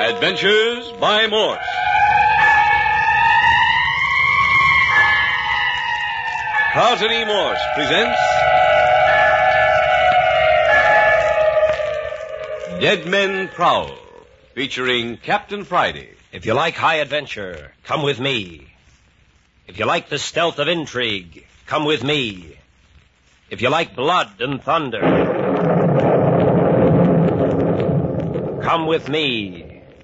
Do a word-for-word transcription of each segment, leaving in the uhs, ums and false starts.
Adventures by Morse. Carlton E. Morse presents Dead Men Prowl, featuring Captain Friday. If you like high adventure, come with me. If you like the stealth of intrigue, come with me. If you like blood and thunder, come with me.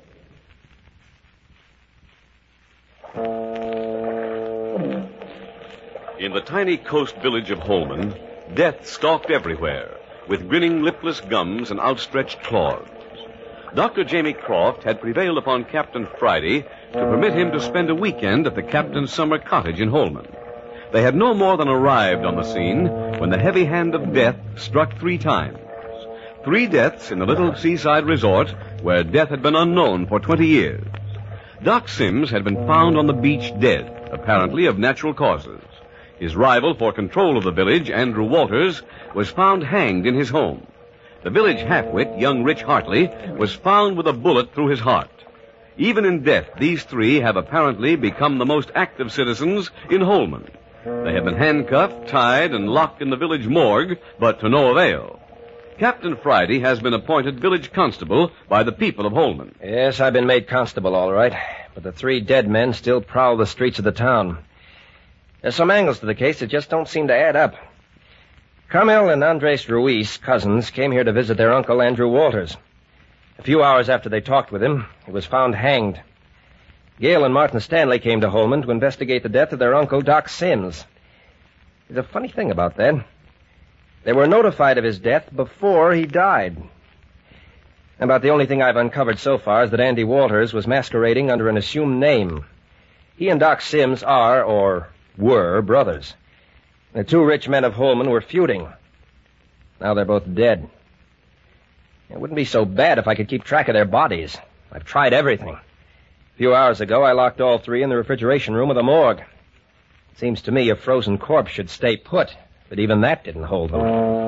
In the tiny coast village of Holman, death stalked everywhere, with grinning lipless gums and outstretched claws. Doctor Jamie Croft had prevailed upon Captain Friday to permit him to spend a weekend at the captain's summer cottage in Holman. They had no more than arrived on the scene when the heavy hand of death struck three times. Three deaths in the little seaside resort where death had been unknown for twenty years. Doc Sims had been found on the beach dead, apparently of natural causes. His rival for control of the village, Andrew Walters, was found hanged in his home. The village half-wit, young Rich Hartley, was found with a bullet through his heart. Even in death, these three have apparently become the most active citizens in Holman. They have been handcuffed, tied, and locked in the village morgue, but to no avail. Captain Friday has been appointed village constable by the people of Holman. Yes, I've been made constable, all right. But the three dead men still prowl the streets of the town. There's some angles to the case that just don't seem to add up. Carmel and Andres Ruiz, cousins, came here to visit their uncle, Andrew Walters. A few hours after they talked with him, he was found hanged. Gail and Martin Stanley came to Holman to investigate the death of their uncle, Doc Sims. There's a funny thing about that. They were notified of his death before he died. About the only thing I've uncovered so far is that Andy Walters was masquerading under an assumed name. He and Doc Sims are, or were, brothers. The two rich men of Holman were feuding. Now they're both dead. It wouldn't be so bad if I could keep track of their bodies. I've tried everything. A few hours ago, I locked all three in the refrigeration room of the morgue. It seems to me a frozen corpse should stay put, but even that didn't hold them.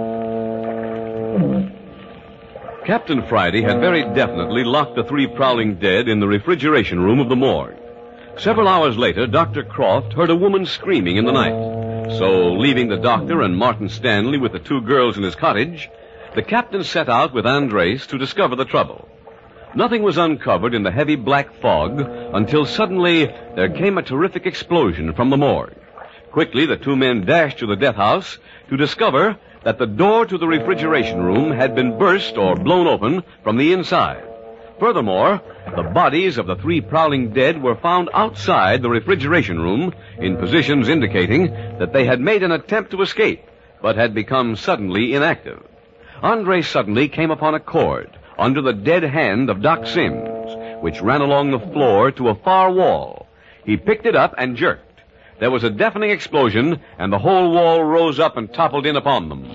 Captain Friday had very definitely locked the three prowling dead in the refrigeration room of the morgue. Several hours later, Doctor Croft heard a woman screaming in the night. So, leaving the doctor and Martin Stanley with the two girls in his cottage, the captain set out with Andres to discover the trouble. Nothing was uncovered in the heavy black fog until suddenly there came a terrific explosion from the morgue. Quickly, the two men dashed to the death house to discover that the door to the refrigeration room had been burst or blown open from the inside. Furthermore, the bodies of the three prowling dead were found outside the refrigeration room in positions indicating that they had made an attempt to escape, but had become suddenly inactive. Andre suddenly came upon a cord under the dead hand of Doc Sims, which ran along the floor to a far wall. He picked it up and jerked. There was a deafening explosion, and the whole wall rose up and toppled in upon them.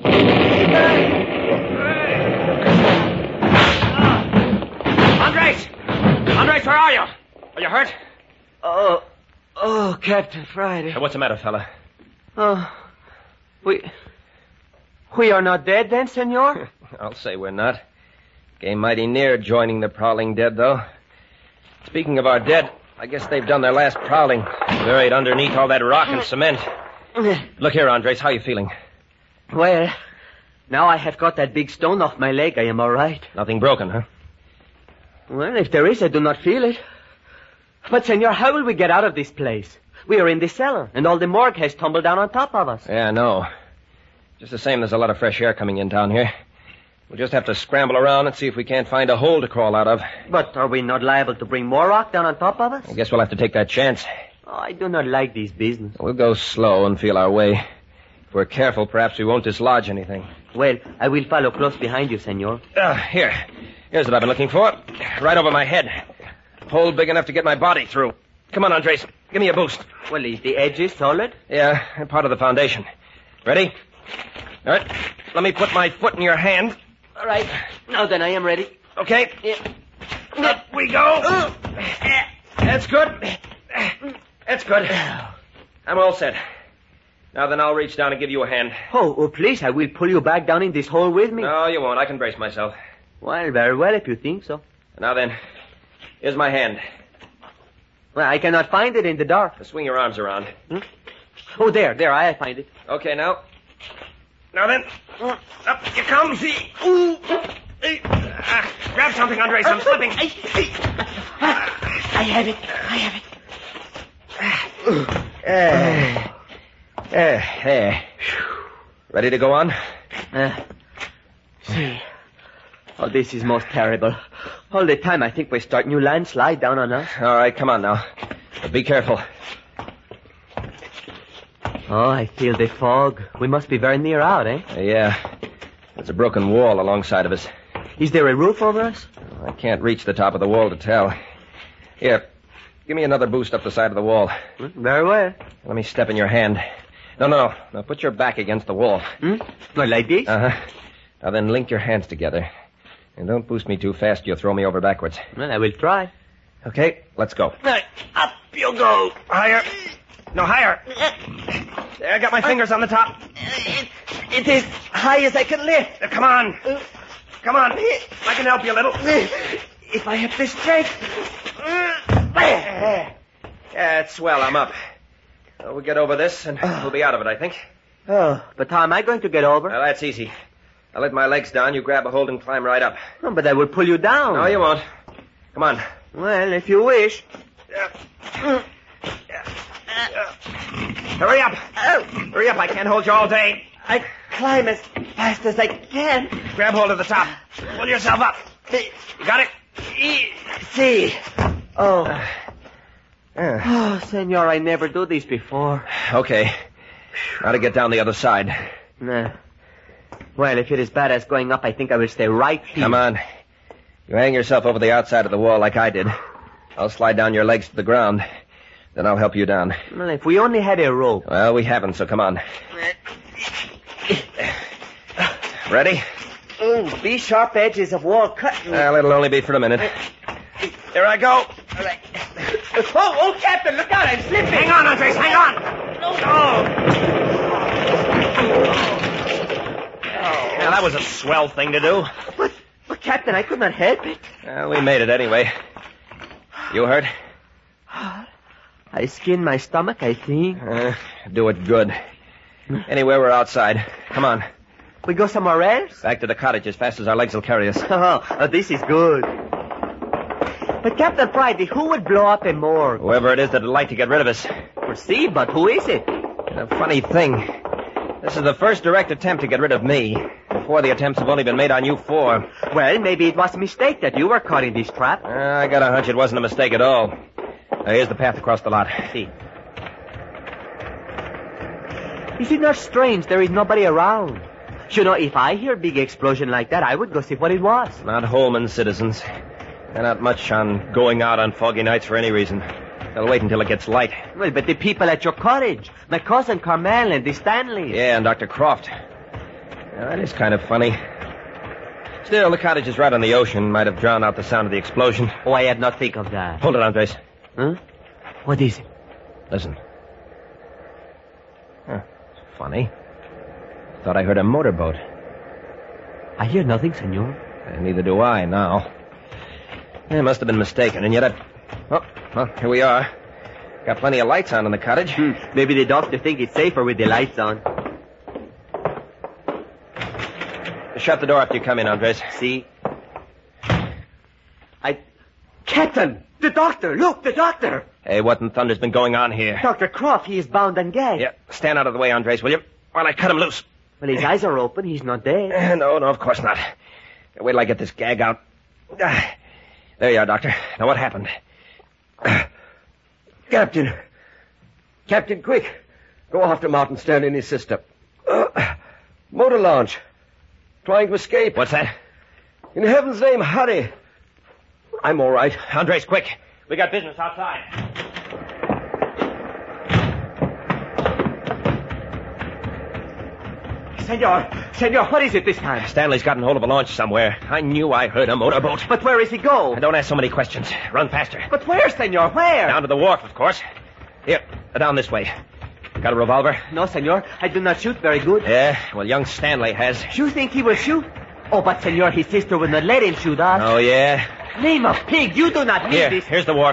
Andres! Andres, where are you? Are you hurt? Oh, oh, Captain Friday. Hey, what's the matter, fella? Oh, we... We are not dead then, senor? I'll say we're not. Came mighty near joining the prowling dead, though. Speaking of our dead, I guess they've done their last prowling. Buried underneath all that rock and cement. Look here, Andres, how are you feeling? Well, now I have got that big stone off my leg, I am all right. Nothing broken, huh? Well, if there is, I do not feel it. But, senor, how will we get out of this place? We are in the cellar, and all the morgue has tumbled down on top of us. Yeah, I know. Just the same, there's a lot of fresh air coming in down here. We'll just have to scramble around and see if we can't find a hole to crawl out of. But are we not liable to bring more rock down on top of us? I guess we'll have to take that chance. Oh, I do not like this business. We'll go slow and feel our way. If we're careful, perhaps we won't dislodge anything. Well, I will follow close behind you, senor. Uh, here. Here's what I've been looking for. Right over my head. Hole big enough to get my body through. Come on, Andres. Give me a boost. Well, is the edges solid? Yeah, and part of the foundation. Ready? All right. Let me put my foot in your hand. All right. Now then, I am ready. Okay. Yeah. Up we go. That's good. That's good. I'm all set. Now then, I'll reach down and give you a hand. Oh, oh, please, I will pull you back down in this hole with me. No, you won't. I can brace myself. Well, very well, if you think so. Now then, Here's my hand. Well, I cannot find it in the dark. Swing your arms around. Hmm? Oh, there, there, I find it. Okay, now. Now then. Up you come, see. Ooh. Uh, grab something, Andres. I'm slipping. I, I, I have it. I have it. Uh, uh, uh, ready to go on? Uh, see. Oh, this is most terrible. All the time I think we start new landslide down on us. All right, come on now. But be careful. Oh, I feel the fog. We must be very near out, eh? Uh, yeah. There's a broken wall alongside of us. Is there a roof over us? I can't reach the top of the wall to tell. Here, give me another boost up the side of the wall. Very well. Let me step in your hand. No, no, no. Now put your back against the wall. Hmm? Well, like this? Uh-huh. Now then link your hands together. And don't boost me too fast. You'll throw me over backwards. Well, I will try. Okay, let's go. Right, up you go. Higher. No, higher. There, I got my fingers on the top. It, it is high as I can lift. Uh, come on. Come on. I can help you a little. If I have the strength. Yeah, it's swell. I'm up. Uh, we'll get over this, and we'll be out of it, I think. Oh, but how am I going to get over? Well, that's easy. I'll let my legs down. You grab a hold and climb right up. Oh, but I will pull you down. No, you won't. Come on. Well, if you wish. Hurry up. Hurry up. I can't hold you all day. I climb as fast as I can. Grab hold of the top. Pull yourself up. You got it? See. Oh. Uh. Oh, senor, I never do this before. Okay. Now to get down the other side. Nah. Well, if it is bad as going up, I think I will stay right here. Come on. You hang yourself over the outside of the wall like I did. I'll slide down your legs to the ground. Then I'll help you down. Well, if we only had a rope. Well, we haven't, so come on. Ready? Mm, these sharp edges of wall cut me. Well, it'll only be for a minute. Here I go. All right. Oh, oh, Captain, look out, I'm slipping. Hang on, Andres, hang on. No. Oh. Now, that was a swell thing to do. But, but, Captain, I could not help it. Well, we made it anyway. You hurt? I skinned my stomach, I think. Uh, do it good. Anyway, we're outside. Come on. We go somewhere else? Back to the cottage as fast as our legs will carry us. Oh, oh, this is good. But, Captain Friday, who would blow up a morgue? Whoever it is that'd like to get rid of us. Well, see, but who is it? A funny thing. This is the first direct attempt to get rid of me. Before, the attempts have only been made on you four. Well, maybe it was a mistake that you were caught in this trap. Uh, I got a hunch it wasn't a mistake at all. Now, here's the path across the lot. See. Is it not strange there is nobody around? You know, if I hear a big explosion like that, I would go see what it was. Not Holman citizens. They're not much on going out on foggy nights for any reason. They'll wait until it gets light. Well, but the people at your cottage. My cousin Carmel and the Stanleys. Yeah, and Doctor Croft. Now, that is kind of funny. Still, the cottage is right on the ocean. Might have drowned out the sound of the explosion. Oh, I had not think of that. Hold it, Andres. Huh? What is it? Listen. Huh. Funny. Thought I heard a motorboat. I hear nothing, senor. Uh, neither do I now. I must have been mistaken, and yet I... Oh, well, here we are. Got plenty of lights on in the cottage. Hmm. Maybe the doctor thinks it's safer with the lights on. Shut the door after you come in, Andres. See? I... Captain! The doctor! Look, the doctor! Hey, what in thunder's been going on here? Doctor Croft, he is bound and gagged. Yeah, stand out of the way, Andres, will you? While I cut him loose. Well, his eyes are open. He's not dead. Uh, no, no, of course not. Wait till I get this gag out. Uh, there you are, Doctor. Now, what happened? Uh, Captain. Captain, quick. Go after Martin Stanley and his sister. Uh, motor launch. Trying to escape. What's that? In heaven's name, hurry. I'm all right. Andres, quick. We got business outside. Senor, senor, what is it this time? Stanley's gotten hold of a launch somewhere. I knew I heard a motorboat. But where is he go? Don't ask so many questions. Run faster. But where, senor, where? Down to the wharf, of course. Here, down this way. Got a revolver? No, senor. I do not shoot very good. Yeah, well, young Stanley has. You think he will shoot? Oh, but senor, his sister will not let him shoot us. Oh, yeah? Name of pig, you do not need Here, this. here's the wharf.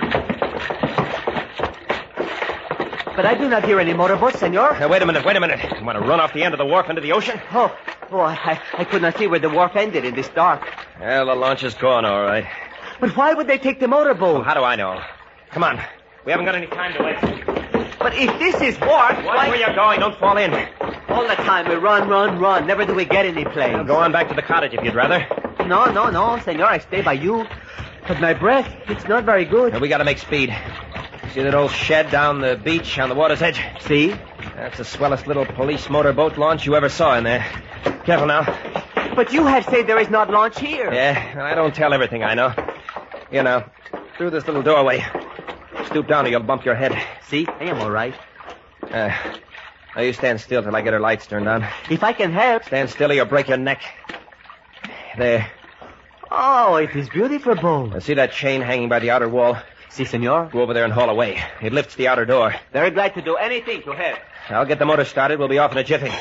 But I do not hear any motorboats, senor. Now, wait a minute, wait a minute. You want to run off the end of the wharf into the ocean? Oh, oh, I, I could not see where the wharf ended in this dark. Well, the launch is gone, all right. But why would they take the motorboat? Oh, how do I know? Come on. We haven't got any time to waste. But if this is wharf, Watch why... where you're going. Don't fall in. All the time we run, run, run. Never do we get any place. Well, go on back to the cottage if you'd rather. No, no, no, senor. I stay by you. But my breath, it's not very good. Now, we got to make speed. See that old shed down the beach on the water's edge? See? That's the swellest little police motorboat launch you ever saw in there. Careful now. But you have said there is not launch here. Yeah, I don't tell everything I know. Here now, through this little doorway. Stoop down or you'll bump your head. See? I am all right. Uh, now you stand still till I get her lights turned on. If I can help. Stand still or you'll break your neck. There. Oh, it is beautiful boat. Now, see that chain hanging by the outer wall? Si, senor. Go over there and haul away. It lifts the outer door. Very glad to do anything to help. I'll get the motor started. We'll be off in a jiffy.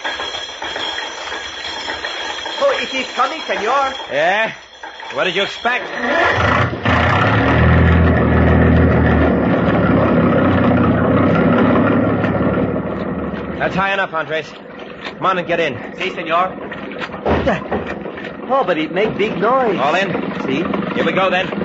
Oh, it is coming, senor. Yeah? What did you expect? That's high enough, Andres. Come on and get in. Si, senor. Oh, but it makes big noise. All in? See? Here we go, then.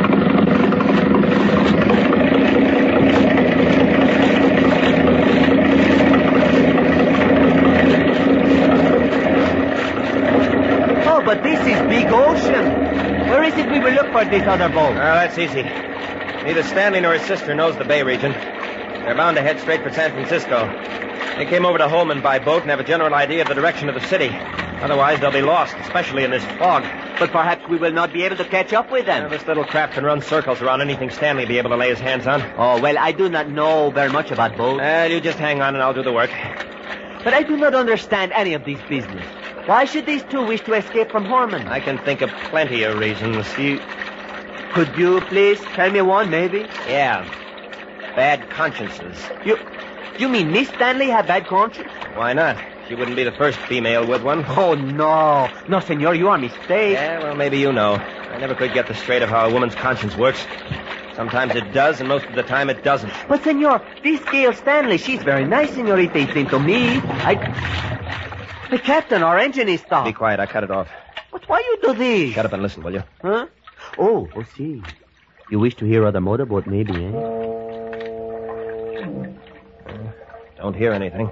Oh, but this is big ocean. Where is it we will look for this other boat? Oh, that's easy. Neither Stanley nor his sister knows the Bay region. They're bound to head straight for San Francisco. They came over to Holman by boat and have a general idea of the direction of the city. Otherwise, they'll be lost, especially in this fog. But perhaps we will not be able to catch up with them. Now, this little craft can run circles around anything Stanley will be able to lay his hands on. Oh, well, I do not know very much about boats. Well, you just hang on and I'll do the work. But I do not understand any of this business. Why should these two wish to escape from Horman? I can think of plenty of reasons. You... Could you please tell me one, maybe? Yeah. Bad consciences. You... You mean Miss Stanley had bad conscience? Why not? She wouldn't be the first female with one. Oh, no. No, senor, you are mistaken. Yeah, well, maybe you know. I never could get the straight of how a woman's conscience works. Sometimes it does, and most of the time it doesn't. But, senor, this Gail Stanley, she's very nice, senorita, it seems to me. I... The captain, our engine is stopped. Be quiet, I cut it off. But why you do this? Shut up and listen, will you? Huh? Oh, oh, see. You wish to hear other motorboat, maybe, eh? Don't hear anything.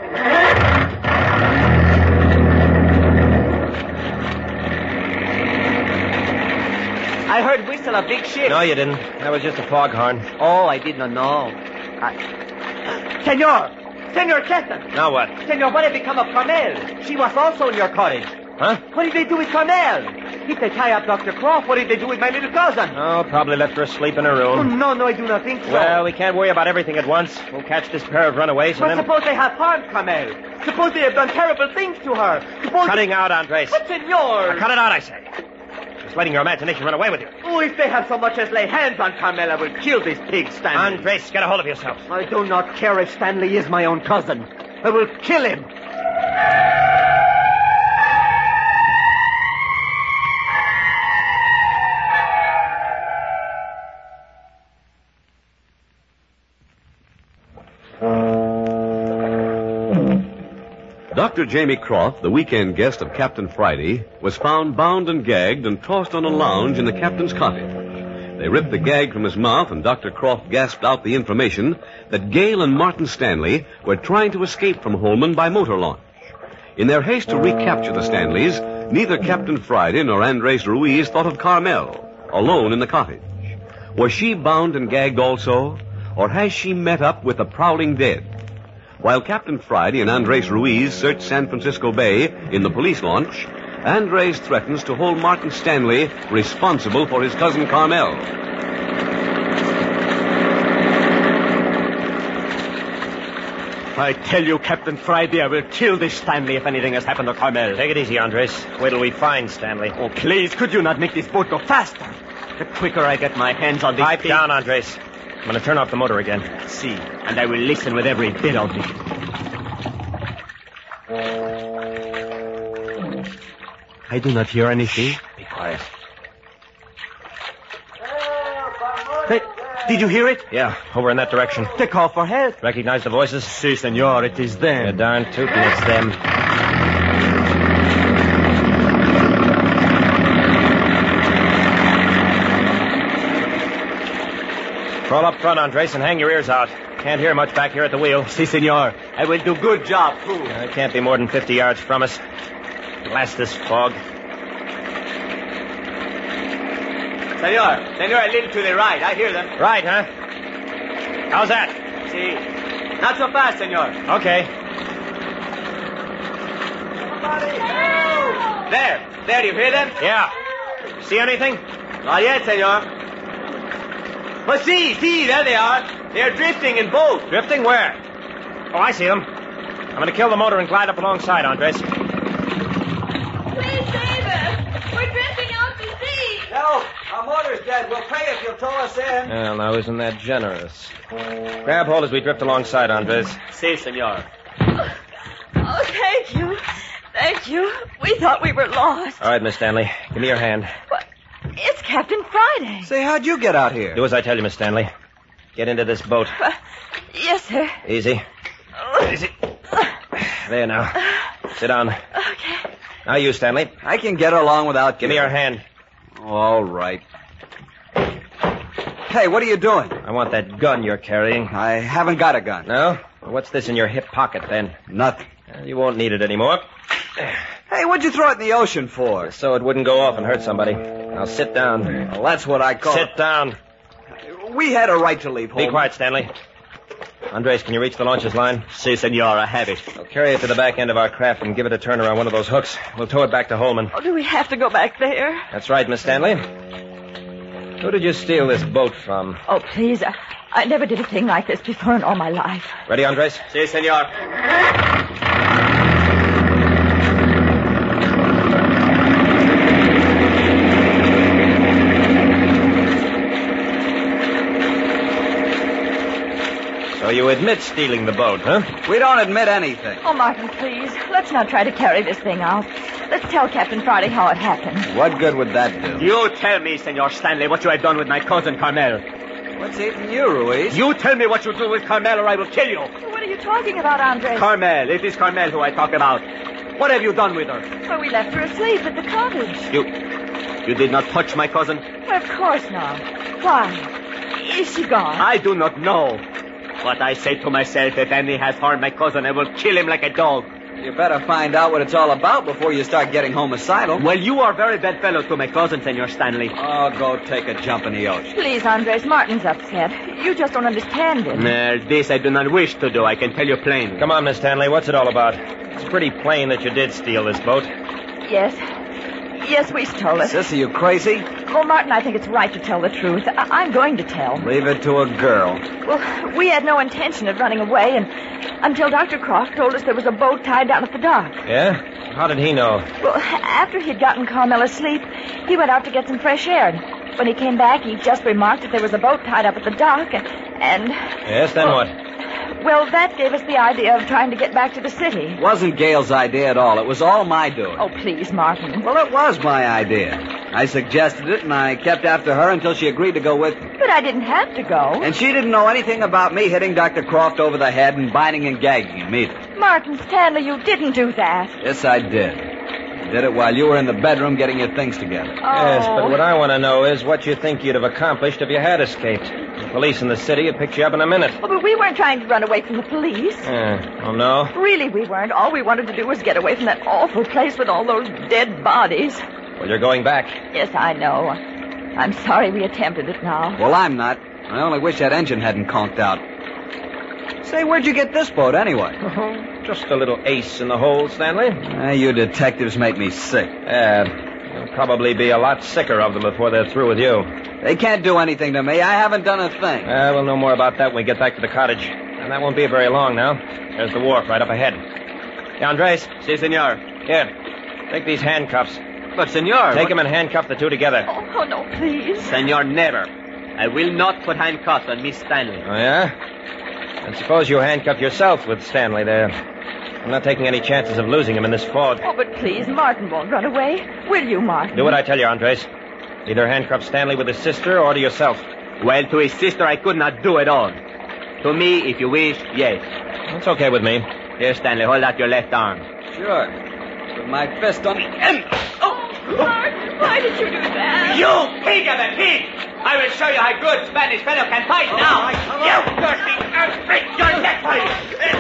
I heard whistle of big ship. No, you didn't. That was just a foghorn. Oh, I did not know. I... Senor! Senor Captain! Now what? Senor, what had become of Carmel? She was also in your cottage. Huh? What did they do with Carmel? If they tie up Doctor Croft, what did they do with my little cousin? Oh, probably left her asleep in her Oh, room. no, no, I do not think so. Well, we can't worry about everything at once. We'll catch this pair of runaways But and then... suppose they have harmed Carmel. Suppose they have done terrible things to her. Suppose... Cutting out, Andres. But, senor... Now, cut it out, I say. Just letting your imagination run away with you. Oh, if they have so much as lay hands on Carmel, I will kill this pig, Stanley. Andres, get a hold of yourself. I do not care if Stanley is my own cousin. I will kill him. Doctor Jamie Croft, the weekend guest of Captain Friday, was found bound and gagged and tossed on a lounge in the captain's cottage. They ripped the gag from his mouth, and Doctor Croft gasped out the information that Gale and Martin Stanley were trying to escape from Holman by motor launch. In their haste to recapture the Stanleys, neither Captain Friday nor Andres Ruiz thought of Carmel, alone in the cottage. Was she bound and gagged also, or has she met up with the prowling dead? While Captain Friday and Andres Ruiz search San Francisco Bay in the police launch, Andres threatens to hold Martin Stanley responsible for his cousin Carmel. I tell you, Captain Friday, I will kill this Stanley if anything has happened to Carmel. Take it easy, Andres. Wait till we find Stanley. Oh, please, could you not make this boat go faster? The quicker I get my hands on this Pipe pig... down, Andres. I'm going to turn off the motor again. See, and I will listen with every bit of me. I do not hear anything. Be quiet. Did you hear it? Yeah, over in that direction. They call for help. Recognize the voices? Si, senor, it is them. You're darn tootin' it's them. Crawl up front, Andres, and hang your ears out. Can't hear much back here at the wheel. Si, senor. I will do good job, too. I can't be more than fifty yards from us. Blast this fog. Senor, senor, a little to the right. I hear them. Right, huh? How's that? Si. Not so fast, senor. Okay. Somebody help! There. There, you hear them? Yeah. See anything? Not yet, senor. But see, see, there they are. They're drifting in boats. Drifting where? Oh, I see them. I'm going to kill the motor and glide up alongside, Andres. Please save us. We're drifting out to sea. No, our motor's dead. We'll pay if you'll tow us in. Well, now, isn't that generous? Grab hold as we drift alongside, Andres. Si, senor. Oh, thank you. Thank you. We thought we were lost. All right, Miss Stanley. Give me your hand. But it's Captain Friday. Say, how'd you get out here? Do as I tell you, Miss Stanley. Get into this boat. Uh, yes, sir. Easy. Easy. There now. Sit down. Okay. Now you, Stanley. I can get along without Give me your hand. All right. Hey, what are you doing? I want that gun you're carrying. I haven't got a gun. No? Well, what's this in your hip pocket, then? Nothing. Well, you won't need it anymore. Hey, what'd you throw it in the ocean for? So it wouldn't go off and hurt somebody. Now sit down. Well, that's what I call Sit down. We had a right to leave home. Be quiet, Stanley. Andres, can you reach the launcher's line? Si, senor, I have it. I'll carry it to the back end of our craft and give it a turn around one of those hooks. We'll tow it back to Holman. Oh, do we have to go back there? That's right, Miss Stanley. Who did you steal this boat from? Oh, please. I, I never did a thing like this before in all my life. Ready, Andres? Si, senor. So you admit stealing the boat, huh? We don't admit anything. Oh, Martin, please. Let's not try to carry this thing out. Let's tell Captain Friday how it happened. What good would that do? You tell me, senor Stanley, what you have done with my cousin Carmel. What's eating you, Ruiz? You tell me what you do with Carmel or I will kill you. What are you talking about, Andres? Carmel, it is Carmel who I talk about. What have you done with her? Well, we left her asleep at the cottage. You... You did not touch my cousin? Well, of course not. Why? Is she gone? I do not know. But I say to myself, if any has harmed my cousin, I will kill him like a dog. You better find out what it's all about before you start getting homicidal. Well, you are very bad fellow to my cousin, Senor Stanley. Oh, go take a jump in the ocean. Please, Andres, Martin's upset. You just don't understand him. Well, this I do not wish to do. I can tell you plain. Come on, Miss Stanley. What's it all about? It's pretty plain that you did steal this boat. Yes. Yes, we stole it. Sis, are you crazy? Oh, Martin, I think it's right to tell the truth. I- I'm going to tell. Leave it to a girl. Well, we had no intention of running away, and until Doctor Croft told us there was a boat tied down at the dock. Yeah? How did he know? Well, after he'd gotten Carmel asleep, he went out to get some fresh air. And when he came back, he just remarked that there was a boat tied up at the dock, and... and Yes, then well, what? Well, that gave us the idea of trying to get back to the city. It wasn't Gail's idea at all. It was all my doing. Oh, please, Martin. Well, it was my idea. I suggested it, and I kept after her until she agreed to go with me. But I didn't have to go. And she didn't know anything about me hitting Doctor Croft over the head and binding and gagging him either. Martin Stanley, you didn't do that. Yes, I did. I did it while you were in the bedroom getting your things together. Oh. Yes, but what I want to know is what you think you'd have accomplished if you had escaped. The police in the city would pick you up in a minute. Oh, but we weren't trying to run away from the police. Uh, oh, no? Really, we weren't. All we wanted to do was get away from that awful place with all those dead bodies. Well, you're going back. Yes, I know. I'm sorry we attempted it now. Well, I'm not. I only wish that engine hadn't conked out. Say, where'd you get this boat anyway? Oh, just a little ace in the hole, Stanley. Uh, you detectives make me sick. Uh, you'll probably be a lot sicker of them before they're through with you. They can't do anything to me. I haven't done a thing. Uh, we'll know more about that when we get back to the cottage. And that won't be very long now. There's the wharf right up ahead. Hey, Andres. Si, senor. Here. Take these handcuffs. But, senor... Take them and handcuff the two together. Oh, oh, no, please. Senor, never. I will not put handcuffs on Miss Stanley. Oh, yeah? And suppose you handcuff yourself with Stanley there. I'm not taking any chances of losing him in this fog. Oh, but please, Martin won't run away. Will you, Martin? Do what I tell you, Andres. Either handcuff Stanley with his sister or to yourself. Well, to his sister, I could not do it all. To me, if you wish, yes. It's okay with me. Here, Stanley, hold out your left arm. Sure. With my fist on the end. Martin, why did you do that? You pig of a pig! I will show you how good Spanish fellow can fight now. You thirsty earth, break your neck for you.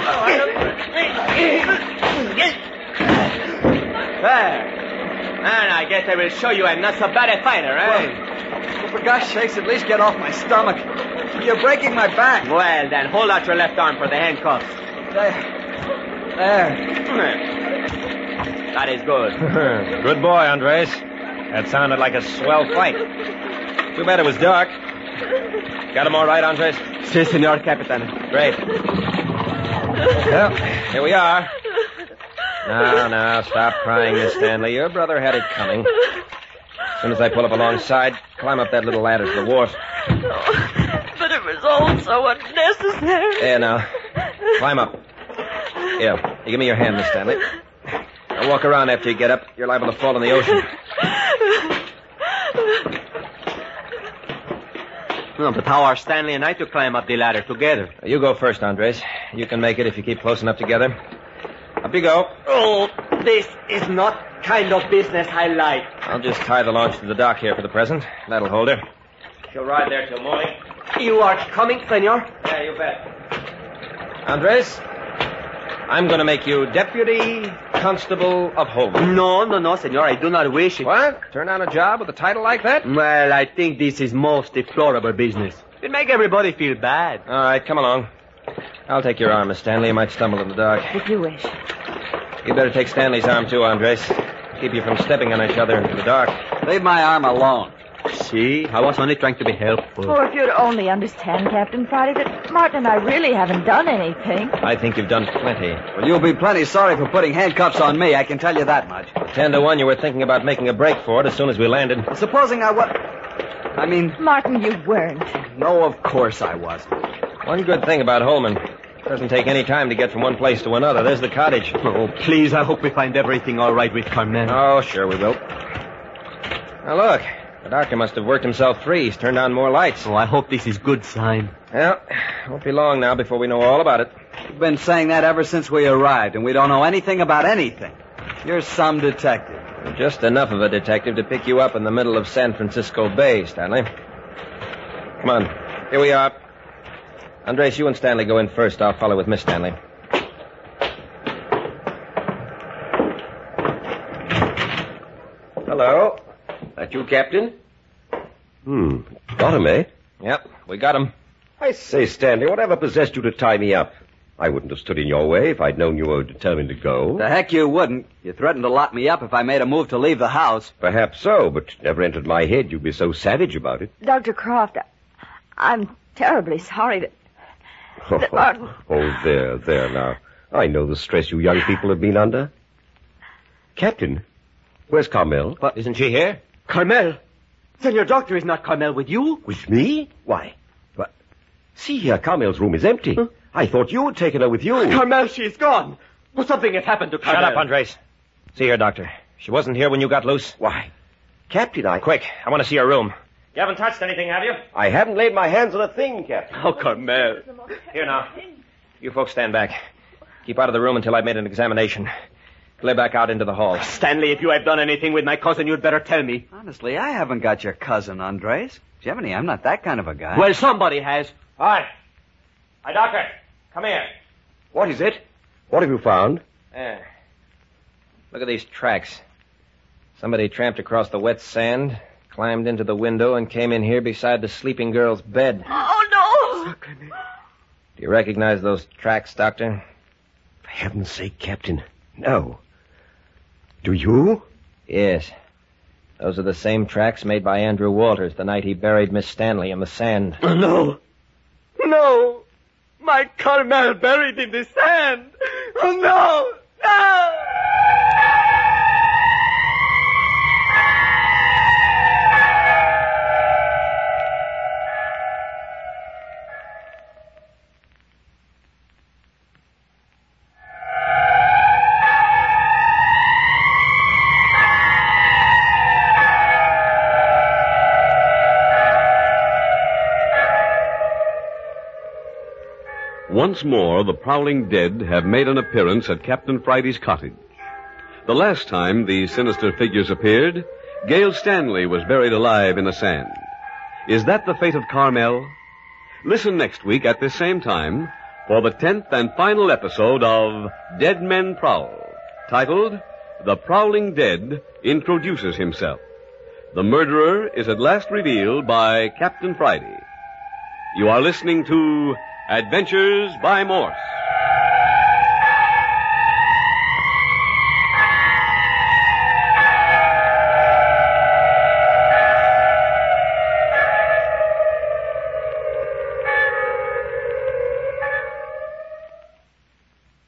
There. And I guess I will show you I'm not so bad a fighter, eh? Well, for gosh sakes, at least get off my stomach. You're breaking my back. Well, then, hold out your left arm for the handcuffs. There. There. That is good. Good boy, Andres. That sounded like a swell fight. Too bad it was dark. Got him all right, Andres? Si, senor Capitan. Great. Well, here we are. Now, now, stop crying, Miss Stanley. Your brother had it coming. As soon as I pull up alongside, climb up that little ladder to the wharf. Oh, but it was all so unnecessary. There, now. Climb up. Here, you give me your hand, Miss Stanley. Now walk around after you get up. You're liable to fall in the ocean. No, but how are Stanley and I to climb up the ladder together? You go first, Andres. You can make it if you keep close enough together. Up you go. Oh, this is not kind of business I like. I'll just tie the launch to the dock here for the present. That'll hold her. She'll ride there till morning. You are coming, senor? Yeah, you bet. Andres, I'm going to make you Deputy Constable of Holman. No, no, no, senor. I do not wish it. What? Turn down a job with a title like that? Well, I think this is most deplorable business. It make everybody feel bad. All right, come along. I'll take your arm, Miss Stanley. You might stumble in the dark. If you wish. You better take Stanley's arm, too, Andres. Keep you from stepping on each other into the dark. Leave my arm alone. See? I was only trying to be helpful. Oh, if you'd only understand, Captain Friday, that Martin and I really haven't done anything. I think you've done plenty. Well, you'll be plenty sorry for putting handcuffs on me, I can tell you that much. Ten to one, you were thinking about making a break for it as soon as we landed. Supposing I was... I mean... Martin, you weren't. No, of course I wasn't. One good thing about Holman. It doesn't take any time to get from one place to another. There's the cottage. Oh, please, I hope we find everything all right with Carmel. Oh, sure we will. Now, look. The doctor must have worked himself free. He's turned on more lights. Oh, I hope this is good sign. Well, won't be long now before we know all about it. You've been saying that ever since we arrived, and we don't know anything about anything. You're some detective. Just enough of a detective to pick you up in the middle of San Francisco Bay, Stanley. Come on. Here we are. Andres, you and Stanley go in first. I'll follow with Miss Stanley. Hello. That you, Captain? Hmm. Got him, eh? Yep, we got him. I say, Stanley, whatever possessed you to tie me up? I wouldn't have stood in your way if I'd known you were determined to go. The heck you wouldn't. You threatened to lock me up if I made a move to leave the house. Perhaps so, but it never entered my head you'd be so savage about it. Doctor Croft, I'm terribly sorry that... that Martin... Oh, there, there now. I know the stress you young people have been under. Captain, where's Carmel? What, isn't she here? Carmel? Senor Doctor, is not Carmel with you? With me? Why? What? See here, Carmel's room is empty. Huh? I thought you had taken her with you. Carmel, she's gone. Well, something has happened to Carmel. Shut up, Andres. See here, Doctor. She wasn't here when you got loose. Why? Captain, I... Quick, I want to see her room. You haven't touched anything, have you? I haven't laid my hands on a thing, Captain. Oh, Carmel. Here now. You folks stand back. Keep out of the room until I've made an examination. Clear back out into the hall. Stanley, if you have done anything with my cousin, you'd better tell me. Honestly, I haven't got your cousin, Andres. Gemini, I'm not that kind of a guy. Well, somebody has. Hi. Hi, Doctor. Come here. What is it? What have you found? There. Look at these tracks. Somebody tramped across the wet sand, climbed into the window, and came in here beside the sleeping girl's bed. Oh, no! Do you recognize those tracks, Doctor? For heaven's sake, Captain, no. Do you? Yes. Those are the same tracks made by Andrew Walters the night he buried Miss Stanley in the sand. Oh, no. No. My Carmel buried in the sand. Oh, no. No. Once more, the prowling dead have made an appearance at Captain Friday's cottage. The last time these sinister figures appeared, Gail Stanley was buried alive in the sand. Is that the fate of Carmel? Listen next week at this same time for the tenth and final episode of Dead Men Prowl, titled The Prowling Dead Introduces Himself. The murderer is at last revealed by Captain Friday. You are listening to Adventures by Morse.